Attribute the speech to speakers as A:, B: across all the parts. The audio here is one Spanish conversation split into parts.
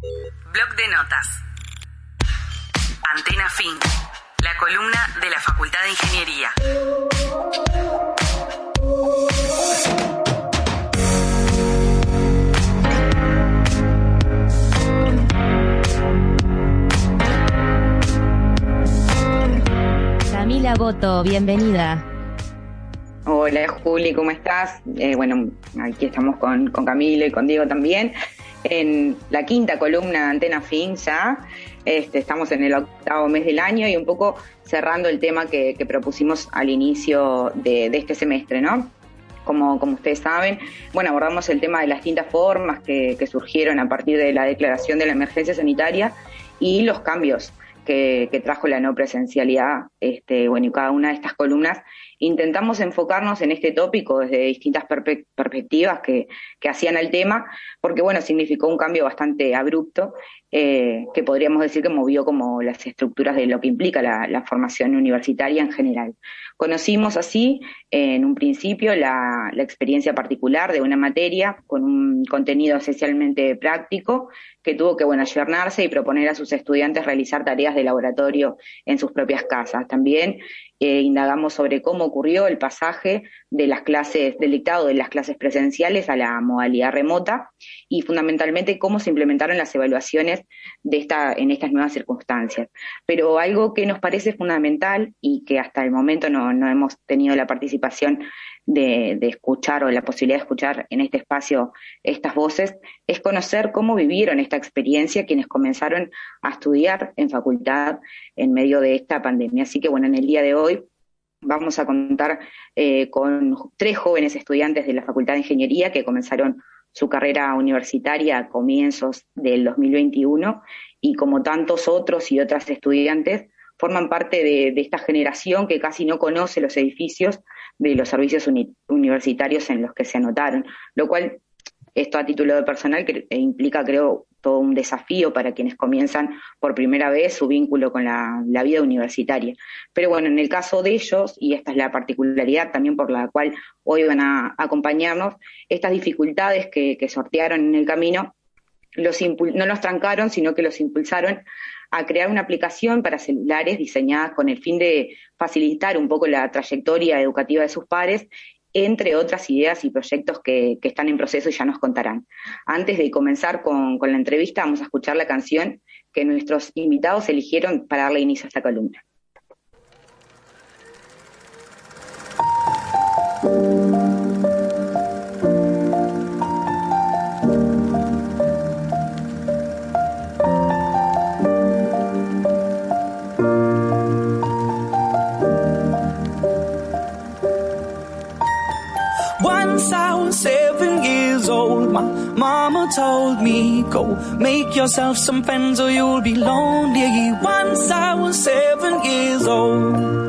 A: Bloc de notas. Antena Fin, la columna de la Facultad de Ingeniería.
B: Camila Boto, bienvenida.
C: Hola Juli, ¿cómo estás? Bueno, aquí estamos con Camila y con Diego también, en la quinta columna de Antena Fin ya. Estamos en el 8º mes del año y un poco cerrando el tema que propusimos al inicio de este semestre, ¿no? Como ustedes saben, bueno, abordamos el tema de las distintas formas que surgieron a partir de la declaración de la emergencia sanitaria y los cambios que trajo la no presencialidad. Bueno, y cada una de estas columnas intentamos enfocarnos en este tópico desde distintas perspectivas que hacían al tema, porque bueno, significó un cambio bastante abrupto, que podríamos decir que movió como las estructuras de lo que implica la formación universitaria en general. Conocimos así, en un principio, la experiencia particular de una materia con un contenido esencialmente práctico, que tuvo que, bueno, ayornarse y proponer a sus estudiantes realizar tareas de laboratorio en sus propias casas. También indagamos sobre cómo ocurrió el pasaje de las clases, del dictado de las clases presenciales a la modalidad remota, y fundamentalmente cómo se implementaron las evaluaciones en estas nuevas circunstancias. Pero algo que nos parece fundamental y que hasta el momento no hemos tenido la participación de escuchar, o la posibilidad de escuchar en este espacio estas voces, es conocer cómo vivieron esta experiencia quienes comenzaron a estudiar en facultad en medio de esta pandemia. Así que bueno, en el día de hoy vamos a contar con 3 jóvenes estudiantes de la Facultad de Ingeniería que comenzaron su carrera universitaria a comienzos del 2021, y como tantos otros y otras estudiantes, forman parte de esta generación que casi no conoce los edificios de los servicios universitarios en los que se anotaron, lo cual, esto a título de personal, implica, creo, todo un desafío para quienes comienzan por primera vez su vínculo con la vida universitaria. Pero bueno, en el caso de ellos, y esta es la particularidad también por la cual hoy van a acompañarnos, estas dificultades que sortearon en el camino no los trancaron, sino que los impulsaron a crear una aplicación para celulares diseñada con el fin de facilitar un poco la trayectoria educativa de sus pares, entre otras ideas y proyectos que están en proceso y ya nos contarán. Antes de comenzar con la entrevista, vamos a escuchar la canción que nuestros invitados eligieron para darle inicio a esta columna.
D: Once I was 7 years old, my mama told me, go make yourself some friends or you'll be lonely. Once I was 7 years old.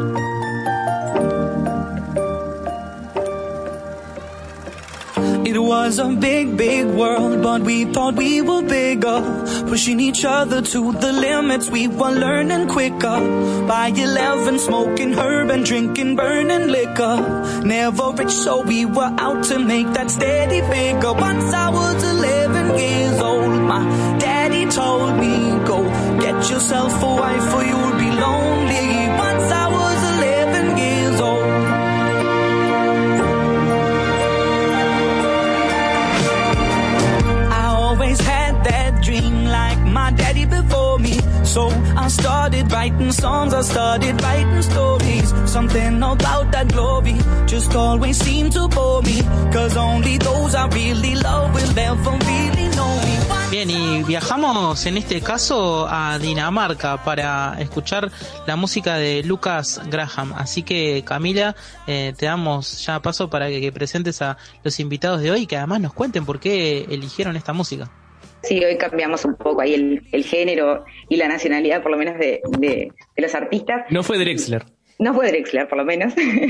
D: It was a big, big world, but we thought we were bigger, pushing each other to the limits. We were learning quicker. By 11, smoking herb and drinking burning liquor. Never rich, so we were out to make that steady figure. Once I was 11 years old, my daddy told me, go get yourself a wife or you'll be lonely. Once I was 11 years old. Had that dream like my daddy before me, so I started writing songs, I started writing stories. Something about that glory just always seemed to bore me, cause only those I really love will ever really know me.
E: Bien, y viajamos en este caso a Dinamarca para escuchar la música de Lucas Graham. Así que, Camila, te damos ya paso para que presentes a los invitados de hoy y que además nos cuenten por qué eligieron esta música.
C: Sí, hoy cambiamos un poco ahí el género y la nacionalidad, por lo menos, de los artistas.
F: No fue Drexler.
C: No fue Drexler, por lo menos.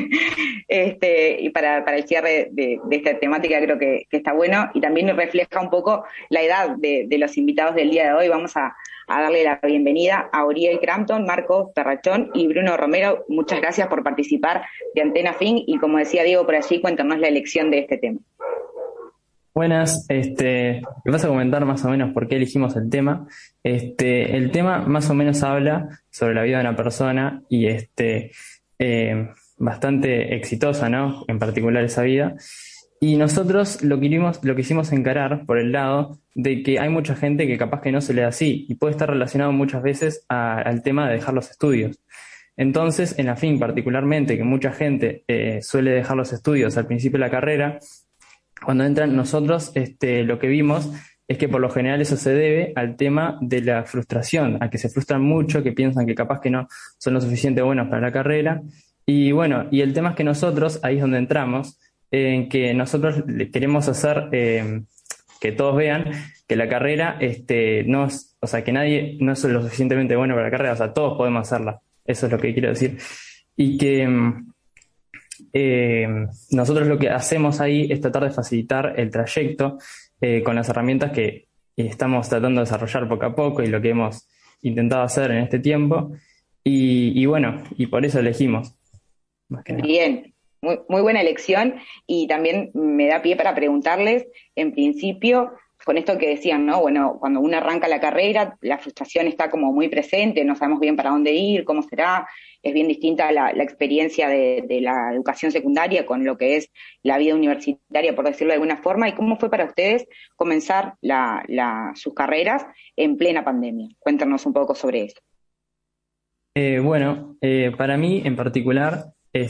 C: Y para el cierre de esta temática creo que está bueno, y también refleja un poco la edad de los invitados del día de hoy. Vamos a darle la bienvenida a Oriel Crampton, Marcos Perrachón y Bruno Romero. Muchas gracias por participar de Antena Fin, y como decía Diego por allí, cuéntanos la elección de este tema.
F: Buenas, me vas a comentar más o menos por qué elegimos el tema. El tema más o menos habla sobre la vida de una persona y bastante exitosa, ¿no? En particular esa vida. Y nosotros lo quisimos encarar por el lado de que hay mucha gente que capaz que no se le da así y puede estar relacionado muchas veces al tema de dejar los estudios. Entonces, en la FIN particularmente, que mucha gente suele dejar los estudios al principio de la carrera, cuando entran nosotros, lo que vimos es que por lo general eso se debe al tema de la frustración, a que se frustran mucho, que piensan que capaz que no son lo suficiente buenos para la carrera. Y bueno, y el tema es que nosotros, ahí es donde entramos, en que nosotros queremos hacer que todos vean que la carrera no es, o sea, que nadie no es lo suficientemente bueno para la carrera, o sea, todos podemos hacerla. Eso es lo que quiero decir. Y que nosotros lo que hacemos ahí es tratar de facilitar el trayecto con las herramientas que estamos tratando de desarrollar poco a poco y lo que hemos intentado hacer en este tiempo. Y bueno, y por eso elegimos, más que nada.
C: Bien, muy buena elección y también me da pie para preguntarles, en principio, con esto que decían, ¿no? Bueno, cuando uno arranca la carrera, la frustración está como muy presente, no sabemos bien para dónde ir, cómo será, es bien distinta la experiencia de la educación secundaria con lo que es la vida universitaria, por decirlo de alguna forma, y cómo fue para ustedes comenzar sus carreras en plena pandemia. Cuéntanos un poco sobre eso.
F: Bueno, para mí en particular,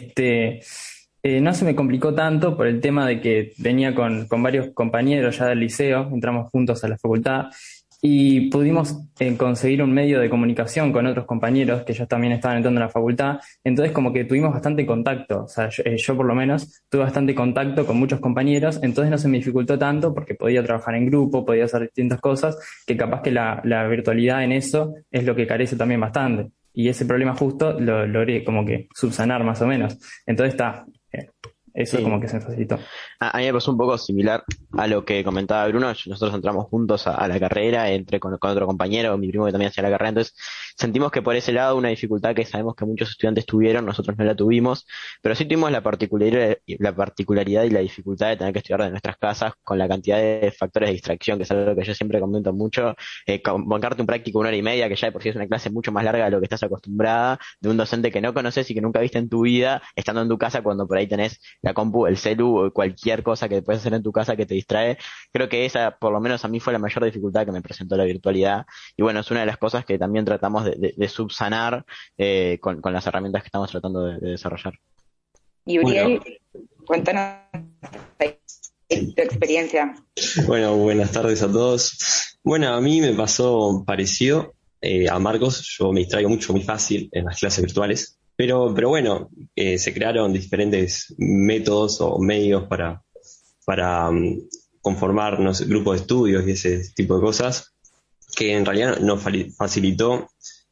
F: no se me complicó tanto por el tema de que venía con varios compañeros ya del liceo, entramos juntos a la facultad y pudimos conseguir un medio de comunicación con otros compañeros que ellos también estaban entrando a la facultad, entonces como que tuvimos bastante contacto, o sea, yo por lo menos tuve bastante contacto con muchos compañeros, entonces no se me dificultó tanto porque podía trabajar en grupo, podía hacer distintas cosas, que capaz que la virtualidad en eso es lo que carece también bastante. Y ese problema justo lo logré como que subsanar más o menos. Entonces eso
G: Sí.
F: como que se me facilitó.
G: A mí me pasó un poco similar a lo que comentaba Bruno. Nosotros entramos juntos a la carrera, entré con otro compañero, mi primo que también hacía la carrera, entonces sentimos que por ese lado una dificultad que sabemos que muchos estudiantes tuvieron, nosotros no la tuvimos, pero sí tuvimos la particularidad y la dificultad de tener que estudiar de nuestras casas con la cantidad de factores de distracción, que es algo que yo siempre comento mucho, bancarte un práctico 1 hora y media, que ya de por sí es una clase mucho más larga de lo que estás acostumbrada, de un docente que no conoces y que nunca viste en tu vida, estando en tu casa cuando por ahí tenés la compu, el celu o cualquier cosa que puedes hacer en tu casa que te distrae. Creo que esa, por lo menos a mí, fue la mayor dificultad que me presentó la virtualidad. Y bueno, es una de las cosas que también tratamos de subsanar con las herramientas que estamos tratando de desarrollar.
C: Y Uriel,
H: Bueno,
C: cuéntanos tu experiencia.
H: bueno, buenas tardes a todos. Bueno, a mí me pasó parecido a Marcos. Yo me distraigo mucho, muy fácil en las clases virtuales. Pero bueno, se crearon diferentes métodos o medios para conformar, no sé, grupos de estudios y ese tipo de cosas, que en realidad nos facilitó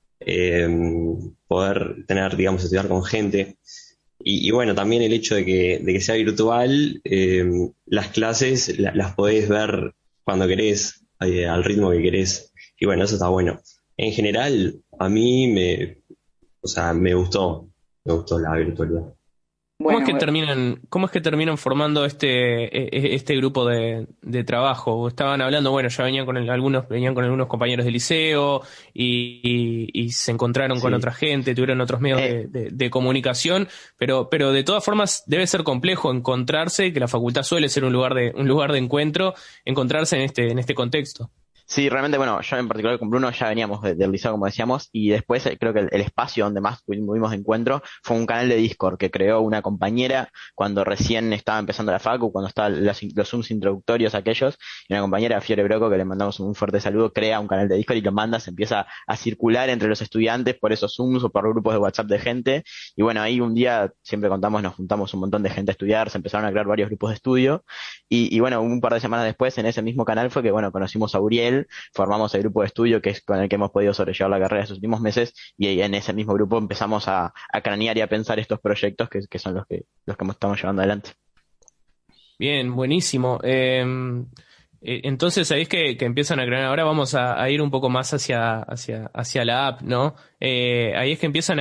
H: poder tener, digamos, estudiar con gente. Y bueno, también el hecho de que sea virtual, las clases las podés ver cuando querés, al ritmo que querés. Y bueno, eso está bueno. En general, a mí o sea, me gustó la virtualidad.
I: ¿Cómo es
C: Bueno,
I: que terminan formando este grupo de trabajo? Estaban hablando, bueno, ya algunos venían con algunos compañeros de liceo y se encontraron con
H: Sí.
I: otra gente, tuvieron otros medios de comunicación, pero de todas formas debe ser complejo encontrarse, que la facultad suele ser un lugar de encuentro, encontrarse en este contexto.
G: Sí, realmente, bueno, yo en particular con Bruno ya veníamos del liceo, como decíamos, y después creo que el espacio donde más tuvimos de encuentro fue un canal de Discord que creó una compañera cuando recién estaba empezando la facu, cuando estaban los Zooms introductorios aquellos, y una compañera, Fiore Broco, que le mandamos un fuerte saludo, crea un canal de Discord y lo manda, se empieza a circular entre los estudiantes por esos Zooms o por grupos de WhatsApp de gente, y bueno, ahí un día, siempre contamos, nos juntamos un montón de gente a estudiar, se empezaron a crear varios grupos de estudio, y bueno, un par de semanas después, en ese mismo canal fue que, bueno, conocimos a Uriel, formamos el grupo de estudio que es con el que hemos podido sobrellevar la carrera estos últimos meses y en ese mismo grupo empezamos a cranear y a pensar estos proyectos que son los que estamos llevando adelante.
I: Bien, buenísimo. Entonces, sabéis que empiezan a crear. Ahora vamos a ir un poco más hacia la app, ¿no? Ahí es que empiezan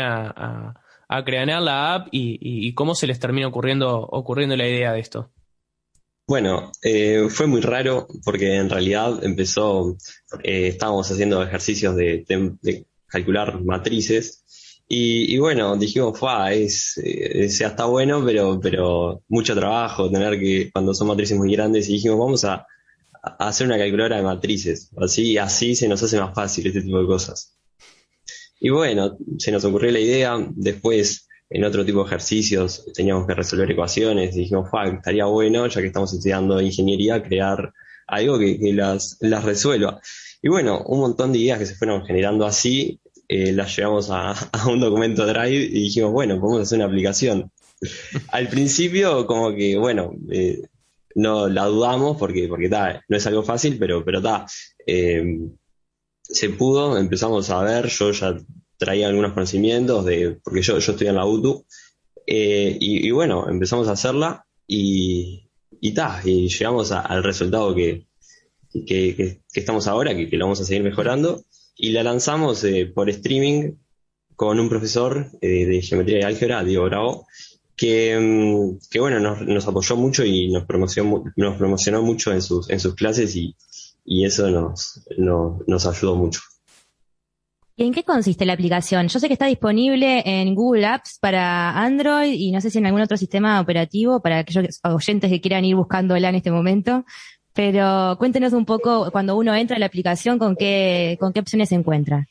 I: a crear la app y cómo se les termina ocurriendo la idea de esto.
H: Bueno, fue muy raro porque en realidad estábamos haciendo ejercicios de calcular matrices y bueno, dijimos, está bueno, pero mucho trabajo cuando son matrices muy grandes y dijimos, vamos a hacer una calculadora de matrices, así se nos hace más fácil este tipo de cosas. Y bueno, se nos ocurrió la idea, después en otro tipo de ejercicios teníamos que resolver ecuaciones y dijimos, estaría bueno, ya que estamos estudiando ingeniería, crear algo que las resuelva. Y bueno, un montón de ideas que se fueron generando así, las llevamos a un documento Drive y dijimos, bueno, podemos hacer una aplicación. Al principio, como que, bueno, no la dudamos porque no es algo fácil, pero se pudo, empezamos a ver, yo ya traía algunos conocimientos porque yo estudié en la UTU, y bueno, empezamos a hacerla y llegamos al resultado que estamos ahora, que lo vamos a seguir mejorando, y la lanzamos por streaming con un profesor de geometría y álgebra, Diego Bravo, que bueno, nos apoyó mucho y nos promocionó mucho en sus clases y eso nos ayudó mucho.
B: ¿Y en qué consiste la aplicación? Yo sé que está disponible en Google Apps para Android y no sé si en algún otro sistema operativo para aquellos oyentes que quieran ir buscándola en este momento, pero cuéntenos un poco cuando uno entra a la aplicación con qué opciones se encuentra.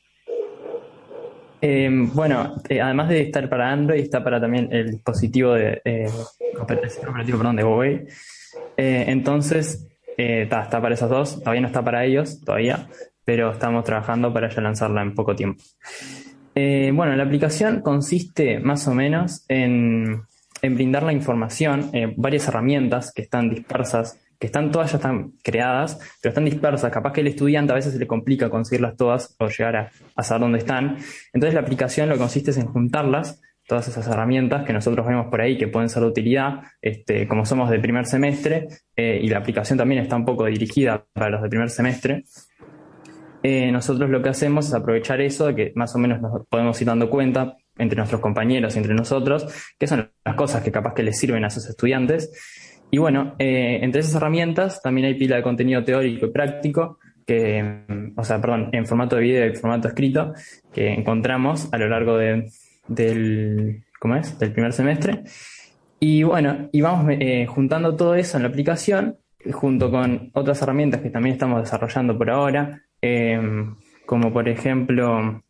F: Bueno, además de estar para Android, está para también el dispositivo operativo de Huawei. Entonces, está para esos dos, todavía no está para ellos, pero estamos trabajando para ya lanzarla en poco tiempo. Bueno, la aplicación consiste más o menos en brindar la información, varias herramientas que están dispersas, todas ya están creadas, pero están dispersas. Capaz que el estudiante a veces se le complica conseguirlas todas o llegar a saber dónde están. Entonces la aplicación lo que consiste es en juntarlas, todas esas herramientas que nosotros vemos por ahí que pueden ser de utilidad, como somos de primer semestre, y la aplicación también está un poco dirigida para los de primer semestre. Nosotros lo que hacemos es aprovechar eso, de que más o menos nos podemos ir dando cuenta entre nuestros compañeros y entre nosotros, que son las cosas que capaz que les sirven a esos estudiantes. Y bueno, entre esas herramientas también hay pila de contenido teórico y práctico, en formato de video y formato escrito, que encontramos a lo largo del primer semestre. Y bueno, y vamos juntando todo eso en la aplicación, junto con otras herramientas que también estamos desarrollando por ahora, como por ejemplo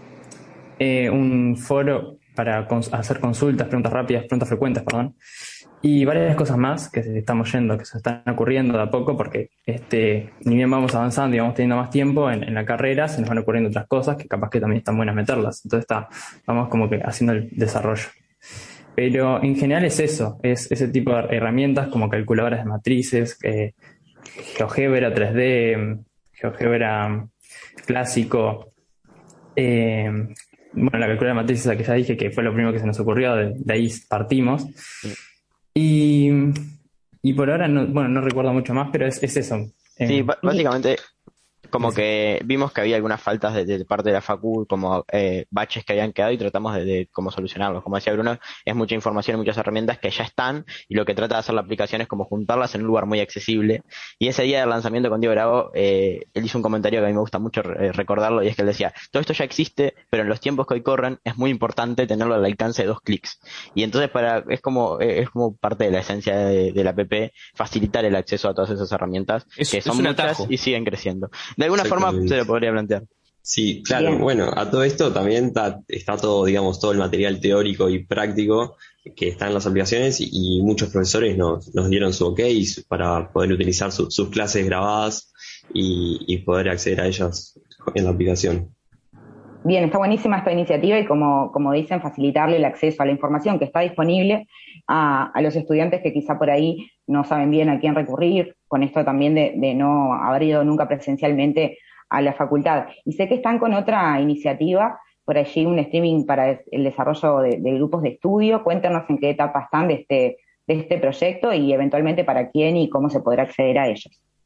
F: un foro para hacer consultas, preguntas frecuentes, y varias cosas más que se están ocurriendo de a poco, porque ni bien vamos avanzando y vamos teniendo más tiempo en la carrera, se nos van ocurriendo otras cosas que capaz que también están buenas meterlas. Entonces vamos como que haciendo el desarrollo. Pero en general es eso, es ese tipo de herramientas como calculadoras de matrices, GeoGebra 3D, GeoGebra clásico, la calculadora de matrices, la que ya dije que fue lo primero que se nos ocurrió, de ahí partimos. Y por ahora no recuerdo mucho más, pero es eso.
G: Sí, básicamente como que vimos que había algunas faltas de parte de la facu, como baches que habían quedado y tratamos de cómo solucionarlos. Como decía Bruno, es mucha información y muchas herramientas que ya están y lo que trata de hacer la aplicación es como juntarlas en un lugar muy accesible. Y ese día del lanzamiento con Diego Bravo, él hizo un comentario que a mí me gusta mucho recordarlo, y es que él decía, todo esto ya existe, pero en los tiempos que hoy corren es muy importante tenerlo al alcance de 2 clics. Y entonces es como parte de la esencia de la app, facilitar el acceso a todas esas herramientas, que son muchas y siguen creciendo. De alguna forma se lo podría plantear.
H: Sí, claro.
C: Bien.
H: Bueno, a todo esto también está todo, digamos, todo el material teórico y práctico que está en las aplicaciones y muchos profesores nos dieron su ok para poder utilizar sus clases grabadas y poder acceder a ellas en la aplicación.
C: Bien, está buenísima esta iniciativa y como dicen, facilitarle el acceso a la información que está disponible a los estudiantes que quizá por ahí no saben bien a quién recurrir, con esto también de no haber ido nunca presencialmente a la facultad. Y sé que están con otra iniciativa, por allí un streaming para el desarrollo de grupos de estudio. Cuéntanos en qué etapa están de este proyecto y eventualmente para quién y cómo se podrá acceder a ellos.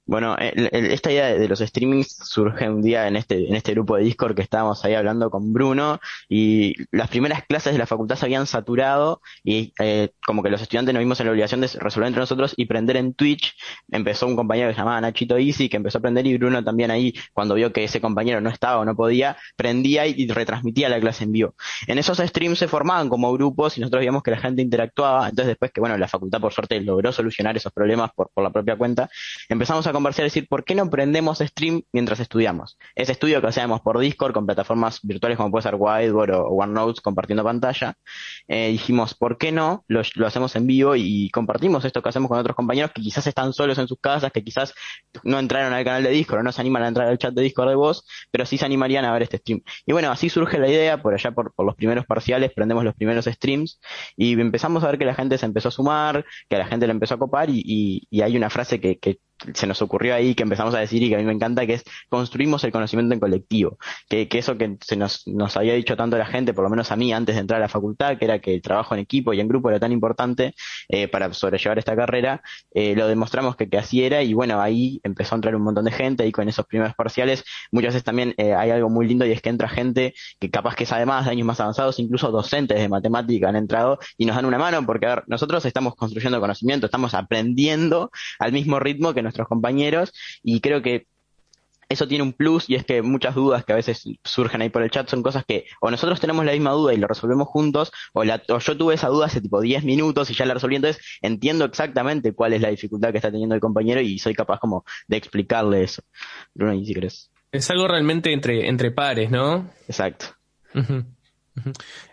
G: Bueno, esta idea de los streamings surge un día en este grupo de Discord que estábamos ahí hablando con Bruno, y las primeras clases de la facultad se habían saturado y como que los estudiantes nos vimos en la obligación de resolver entre nosotros y prender en Twitch. Empezó un compañero que se llamaba Nachito Easy, que empezó a prender, y Bruno también ahí, cuando vio que ese compañero no estaba o no podía, prendía y retransmitía la clase en vivo. En esos streams se formaban como grupos y nosotros veíamos que la gente interactuaba. Entonces después que, bueno, la facultad por suerte logró solucionar esos problemas por la propia cuenta, empezamos a conversar y decir, ¿por qué no prendemos stream mientras estudiamos? Ese estudio que hacíamos por Discord con plataformas virtuales como puede ser Whiteboard o OneNote compartiendo pantalla, dijimos, ¿por qué no lo hacemos en vivo y compartimos esto que hacemos con otros compañeros que quizás están solos en sus casas, que quizás no entraron al canal de Discord o no se animan a entrar al chat de Discord de voz, pero sí se animarían a ver este stream? Y bueno, así surge la idea, por allá por los primeros parciales prendemos los primeros streams y empezamos a ver que la gente se empezó a sumar, que a la gente le empezó a copar, y hay una frase que se nos ocurrió ahí, que empezamos a decir y que a mí me encanta, que es: construimos el conocimiento en colectivo. Que eso que se nos había dicho tanto la gente, por lo menos a mí antes de entrar a la facultad, que era que el trabajo en equipo y en grupo era tan importante para sobrellevar esta carrera, lo demostramos que así era. Y bueno, ahí empezó a entrar un montón de gente, y con esos primeros parciales muchas veces también hay algo muy lindo, y es que entra gente que capaz que sabe más, de años más avanzados, incluso docentes de matemática han entrado y nos dan una mano, porque a ver, nosotros estamos construyendo conocimiento, estamos aprendiendo al mismo ritmo que nuestros compañeros, y creo que eso tiene un plus, y es que muchas dudas que a veces surgen ahí por el chat son cosas que o nosotros tenemos la misma duda y lo resolvemos juntos, o yo tuve esa duda hace tipo 10 minutos y ya la resolví, entonces entiendo exactamente cuál es la dificultad que está teniendo el compañero y soy capaz como de explicarle eso. Bruno, y si querés.
I: Es algo realmente entre pares, ¿no?
G: Exacto.
I: Uh-huh. Uh-huh.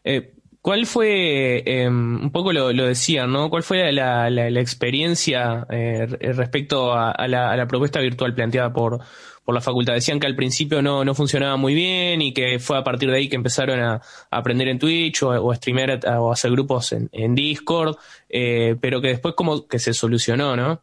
I: ¿Cuál fue, un poco lo decían, ¿no? ¿Cuál fue la experiencia respecto a la propuesta virtual planteada por la facultad? Decían que al principio no funcionaba muy bien y que fue a partir de ahí que empezaron a aprender en Twitch o a streamear o a hacer grupos en Discord, pero que después como que se solucionó, ¿no?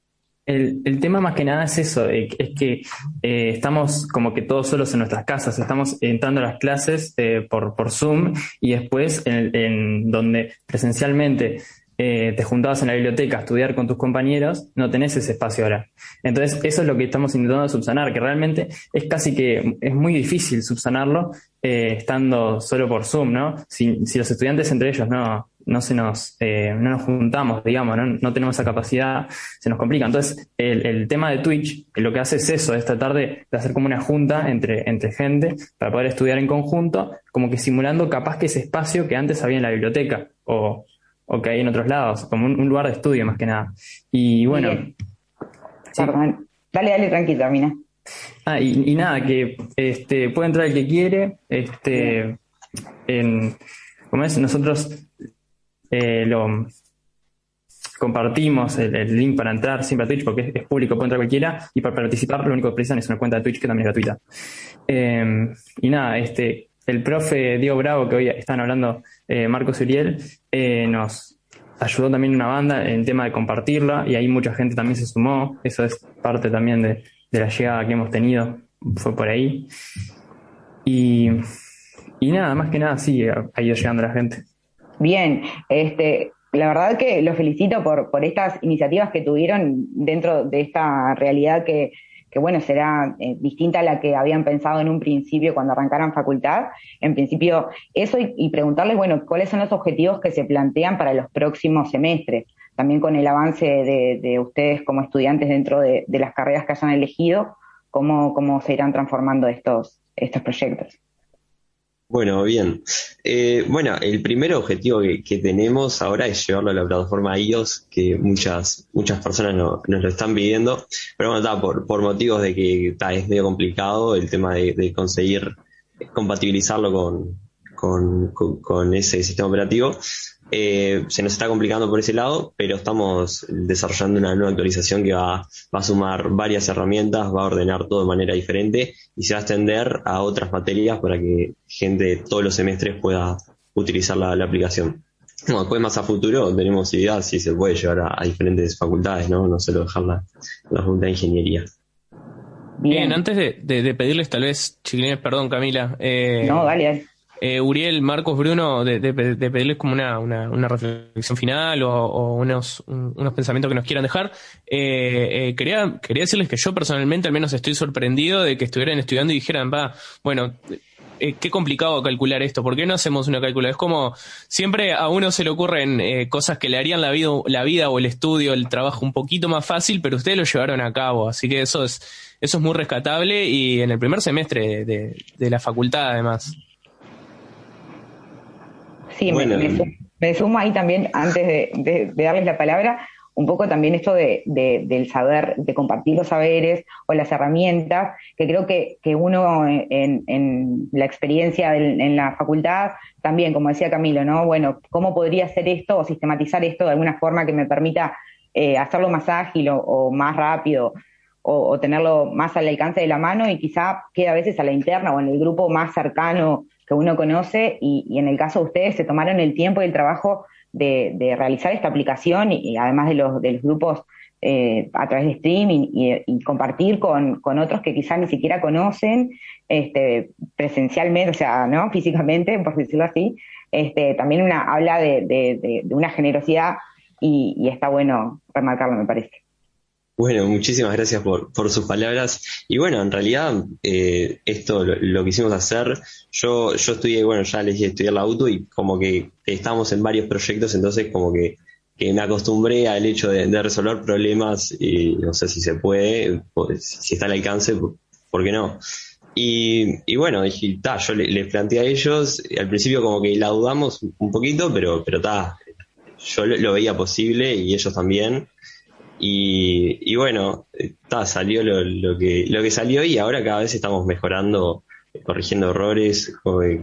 F: El tema más que nada es eso, es que estamos como que todos solos en nuestras casas, estamos entrando a las clases por Zoom, y después en donde presencialmente te juntabas en la biblioteca a estudiar con tus compañeros, no tenés ese espacio ahora. Entonces eso es lo que estamos intentando subsanar, que realmente es casi que es muy difícil subsanarlo estando solo por Zoom, ¿no? Si los estudiantes entre ellos no nos juntamos, digamos, no tenemos esa capacidad, se nos complica. Entonces, el tema de Twitch, lo que hace es eso, es tratar de hacer como una junta entre gente para poder estudiar en conjunto, como que simulando capaz que ese espacio que antes había en la biblioteca o que hay en otros lados, como un lugar de estudio más que nada. Y bueno...
C: ¿Sí? Perdón. Dale, tranquila, Mina.
F: Y nada, que puede entrar el que quiere, como es, nosotros lo compartimos el link para entrar siempre a Twitch, porque es público, puede entrar cualquiera, y para participar lo único que precisan es una cuenta de Twitch, que también es gratuita. Y nada, el profe Diego Bravo, que hoy están hablando Marcos y Uriel, nos ayudó también una banda en el tema de compartirla, y ahí mucha gente también se sumó. Eso es parte también de la llegada que hemos tenido, fue por ahí. Y nada, más que nada sí, ha ido llegando la gente.
C: Bien, la verdad que los felicito por estas iniciativas que tuvieron dentro de esta realidad que bueno, será distinta a la que habían pensado en un principio cuando arrancaron facultad. En principio eso, y preguntarles, bueno, cuáles son los objetivos que se plantean para los próximos semestres, también con el avance de ustedes como estudiantes dentro de las carreras que hayan elegido, cómo se irán transformando estos proyectos.
H: Bueno, bien. Bueno, el primer objetivo que tenemos ahora es llevarlo a la plataforma iOS, que muchas personas nos lo están pidiendo, pero bueno, por motivos de que es medio complicado el tema de conseguir compatibilizarlo con ese sistema operativo. Se nos está complicando por ese lado, pero estamos desarrollando una nueva actualización que va a sumar varias herramientas, va a ordenar todo de manera diferente y se va a extender a otras materias para que gente de todos los semestres pueda utilizar la aplicación. Bueno, después más a futuro tenemos ideas si se puede llevar a diferentes facultades, no solo dejar la facultad de ingeniería.
I: Bien, antes de pedirles tal vez, chiquilines, perdón Camila.
C: No, dale.
I: Uriel, Marcos, Bruno, de pedirles como una reflexión final o unos pensamientos que nos quieran dejar. Quería decirles que yo personalmente al menos estoy sorprendido de que estuvieran estudiando y dijeran, bueno, qué complicado calcular esto, ¿por qué no hacemos una calculadora? Es como, siempre a uno se le ocurren cosas que le harían la vida o el estudio, el trabajo un poquito más fácil, pero ustedes lo llevaron a cabo, así que eso es muy rescatable y en el primer semestre de la facultad además.
C: Sí, bueno. me sumo ahí también, antes de darles la palabra, un poco también esto del saber, de compartir los saberes o las herramientas, que creo que uno en la experiencia en la facultad, también, como decía Camilo, ¿no? Bueno, ¿cómo podría hacer esto o sistematizar esto de alguna forma que me permita hacerlo más ágil o más rápido o tenerlo más al alcance de la mano y quizá queda a veces a la interna o en el grupo más cercano que uno conoce y en el caso de ustedes se tomaron el tiempo y el trabajo de realizar esta aplicación y además de los grupos a través de streaming y compartir con otros que quizás ni siquiera conocen presencialmente, o sea, ¿no? Físicamente, por decirlo así, también habla de una generosidad y está bueno remarcarlo, me parece.
H: Bueno, muchísimas gracias por sus palabras. Y bueno, en realidad, esto lo quisimos hacer. Yo estudié, bueno, ya les dije, estudiar la UTU y como que estábamos en varios proyectos, entonces como que me acostumbré al hecho de resolver problemas y no sé si se puede, si está al alcance, ¿por qué no? Y bueno, dije, yo les planteé a ellos, al principio como que la dudamos un poquito, pero yo lo veía posible y ellos también. Y bueno, salió lo que salió y ahora cada vez estamos mejorando, corrigiendo errores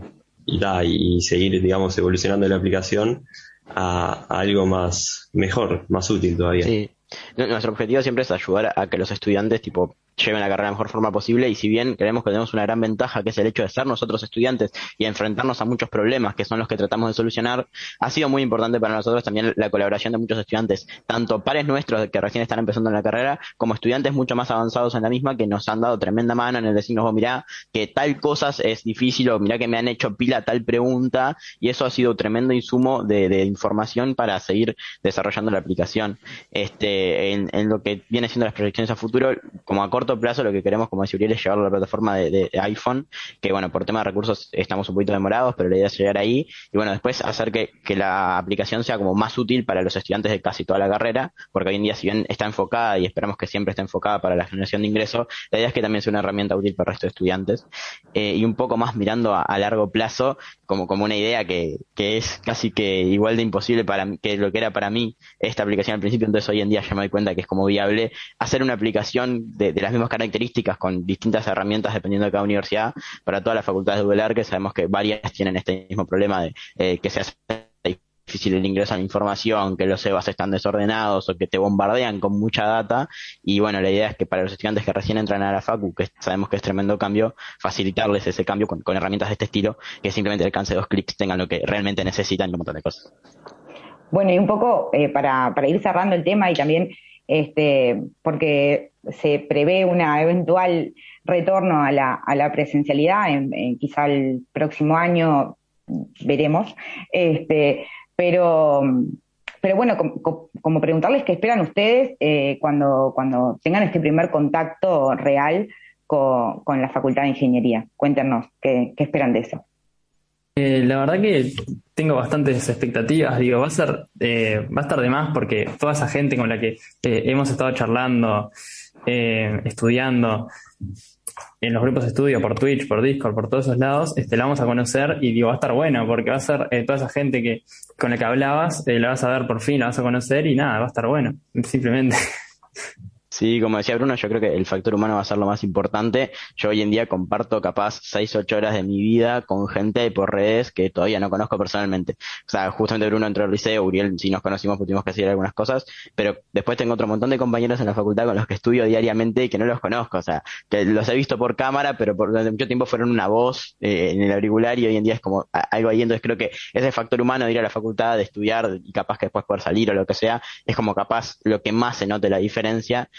H: y seguir, digamos, evolucionando la aplicación a algo mejor, más útil todavía.
G: Sí. Nuestro objetivo siempre es ayudar a que los estudiantes lleven la carrera de la mejor forma posible y si bien creemos que tenemos una gran ventaja que es el hecho de ser nosotros estudiantes y enfrentarnos a muchos problemas que son los que tratamos de solucionar, ha sido muy importante para nosotros también la colaboración de muchos estudiantes, tanto pares nuestros que recién están empezando en la carrera como estudiantes mucho más avanzados en la misma que nos han dado tremenda mano en el decirnos, mirá que tal cosa es difícil o mirá que me han hecho pila tal pregunta y eso ha sido un tremendo insumo de información para seguir desarrollando la aplicación. En lo que viene siendo las proyecciones a futuro, como a corto plazo lo que queremos, como decía Uriel, es llevarlo a la plataforma de iPhone, que bueno, por tema de recursos estamos un poquito demorados, pero la idea es llegar ahí y bueno, después hacer que la aplicación sea como más útil para los estudiantes de casi toda la carrera, porque hoy en día si bien está enfocada y esperamos que siempre esté enfocada para la generación de ingresos, la idea es que también sea una herramienta útil para el resto de estudiantes y un poco más mirando a largo plazo, como una idea que es casi que igual de imposible que lo que era para mí esta aplicación al principio, entonces hoy en día ya me doy cuenta que es como viable hacer una aplicación de las mismas características con distintas herramientas dependiendo de cada universidad para todas las facultades de UDELAR, que sabemos que varias tienen este mismo problema de que se hace difícil el ingreso a la información, que los EBAs están desordenados o que te bombardean con mucha data y bueno, la idea es que para los estudiantes que recién entran a la facu, que sabemos que es tremendo cambio, facilitarles ese cambio con herramientas de este estilo, que simplemente al alcance de 2 clics tengan lo que realmente necesitan y un montón de cosas.
C: Bueno, y un poco para ir cerrando el tema y también porque se prevé una eventual retorno a la presencialidad en quizá el próximo año, veremos, pero bueno, como preguntarles qué esperan ustedes cuando tengan este primer contacto real con la Facultad de Ingeniería. Cuéntenos qué esperan de eso.
F: La verdad que tengo bastantes expectativas, digo, va a estar de más porque toda esa gente con la que hemos estado charlando, estudiando en los grupos de estudio, por Twitch, por Discord, por todos esos lados, la vamos a conocer y digo, va a estar bueno porque va a ser toda esa gente con la que hablabas, la vas a ver por fin, la vas a conocer y nada, va a estar bueno, simplemente.
G: Sí, como decía Bruno, yo creo que el factor humano va a ser lo más importante. Yo hoy en día comparto capaz 6-8 horas de mi vida con gente por redes que todavía no conozco personalmente. O sea, justamente Bruno entró al liceo, Uriel sí nos conocimos, tuvimos que hacer algunas cosas, pero después tengo otro montón de compañeros en la facultad con los que estudio diariamente y que no los conozco. O sea, que los he visto por cámara, pero durante mucho tiempo fueron una voz en el auricular y hoy en día es como algo ahí. Entonces creo que ese factor humano de ir a la facultad, de estudiar y capaz que después poder salir o lo que sea, es como capaz lo que más se note la diferencia.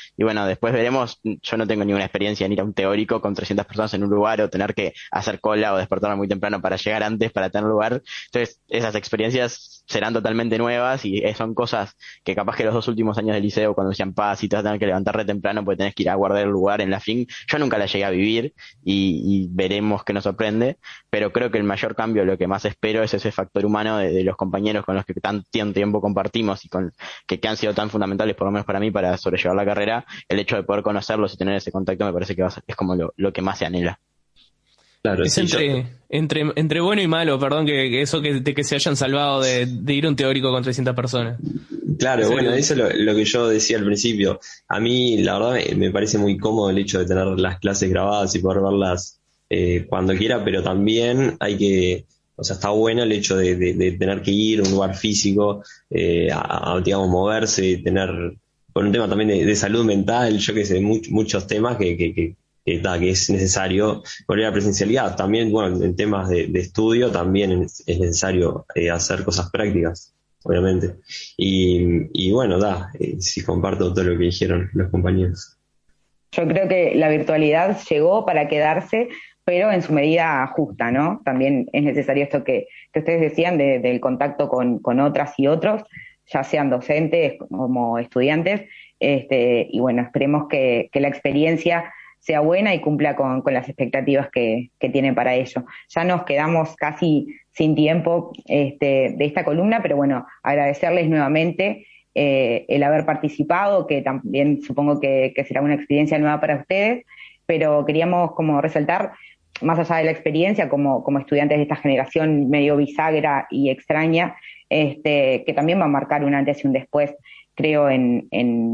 G: y bueno, después veremos. Yo no tengo ninguna experiencia en ir a un teórico con 300 personas en un lugar o tener que hacer cola o despertarme muy temprano para llegar antes para tener lugar. Entonces, esas experiencias serán totalmente nuevas y son cosas que capaz que los 2 últimos años del liceo, cuando decían paz y te vas a tener que levantar re temprano porque tenés que ir a guardar el lugar en la fin, yo nunca la llegué a vivir y veremos qué nos sorprende, pero creo que el mayor cambio, lo que más espero es ese factor humano de los compañeros con los que tanto tiempo compartimos y con que han sido tan fundamentales, por lo menos para mí, para sobrellevar la carrera. El hecho de poder conocerlos y tener ese contacto me parece que es como lo que más se anhela.
H: Claro,
I: Es
H: sí,
I: entre bueno y malo, perdón, que eso de que se hayan salvado de ir a un teórico con 300 personas.
H: Claro,
I: Sí.
H: bueno, eso es lo que yo decía al principio. A mí, la verdad, me parece muy cómodo el hecho de tener las clases grabadas y poder verlas cuando quiera, pero también o sea, está bueno el hecho de tener que ir a un lugar físico, digamos, moverse, por un tema también de salud mental, yo que sé, muchos temas que es necesario volver a la presencialidad. También, bueno, en temas de estudio también es necesario hacer cosas prácticas, obviamente. Y bueno, sí comparto todo lo que dijeron los compañeros.
C: Yo creo que la virtualidad llegó para quedarse, pero en su medida justa, ¿no? También es necesario esto que ustedes decían del contacto con otras y otros, ya sean docentes como estudiantes, y bueno, esperemos que la experiencia sea buena y cumpla con las expectativas que tiene para ello. Ya nos quedamos casi sin tiempo de esta columna, pero bueno, agradecerles nuevamente el haber participado, que también supongo que será una experiencia nueva para ustedes, pero queríamos como resaltar, más allá de la experiencia, como estudiantes de esta generación medio bisagra y extraña, que también va a marcar un antes y un después, creo, en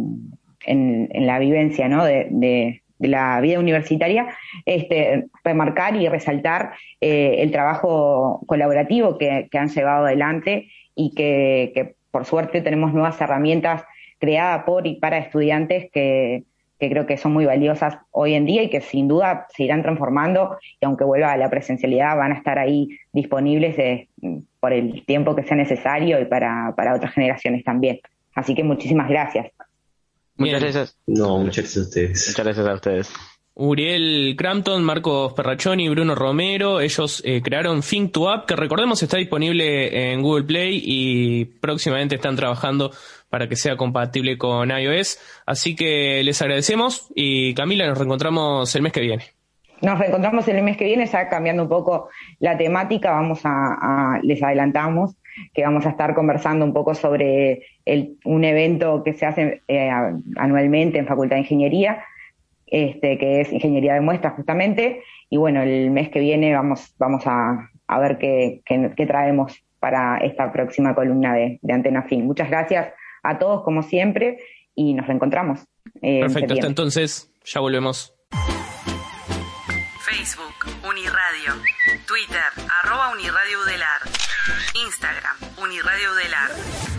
C: la vivencia, ¿no? de la vida universitaria, remarcar y resaltar el trabajo colaborativo que han llevado adelante y que por suerte tenemos nuevas herramientas creadas por y para estudiantes que creo que son muy valiosas hoy en día y que sin duda se irán transformando, y aunque vuelva a la presencialidad van a estar ahí disponibles por el tiempo que sea necesario y para otras generaciones también. Así que muchísimas gracias.
G: Muchas gracias.
H: No, muchas gracias a ustedes.
G: Muchas gracias a ustedes.
I: Uriel Crampton, Marcos Perrachoni y Bruno Romero, ellos crearon Think to App, que recordemos está disponible en Google Play y próximamente están trabajando para que sea compatible con iOS. Así que les agradecemos y Camila, nos reencontramos el mes que viene.
C: Nos reencontramos el mes que viene, ya cambiando un poco la temática, les adelantamos que vamos a estar conversando un poco sobre un evento que se hace anualmente en Facultad de Ingeniería, que es Ingeniería de Muestras justamente, y bueno, el mes que viene vamos a ver qué traemos para esta próxima columna de Antena Fin. Muchas gracias a todos como siempre y nos reencontramos.
I: Perfecto, hasta entonces, ya volvemos.
A: Facebook, Uniradio. Twitter, @Uniradio Udelar. Instagram, Uniradio Udelar.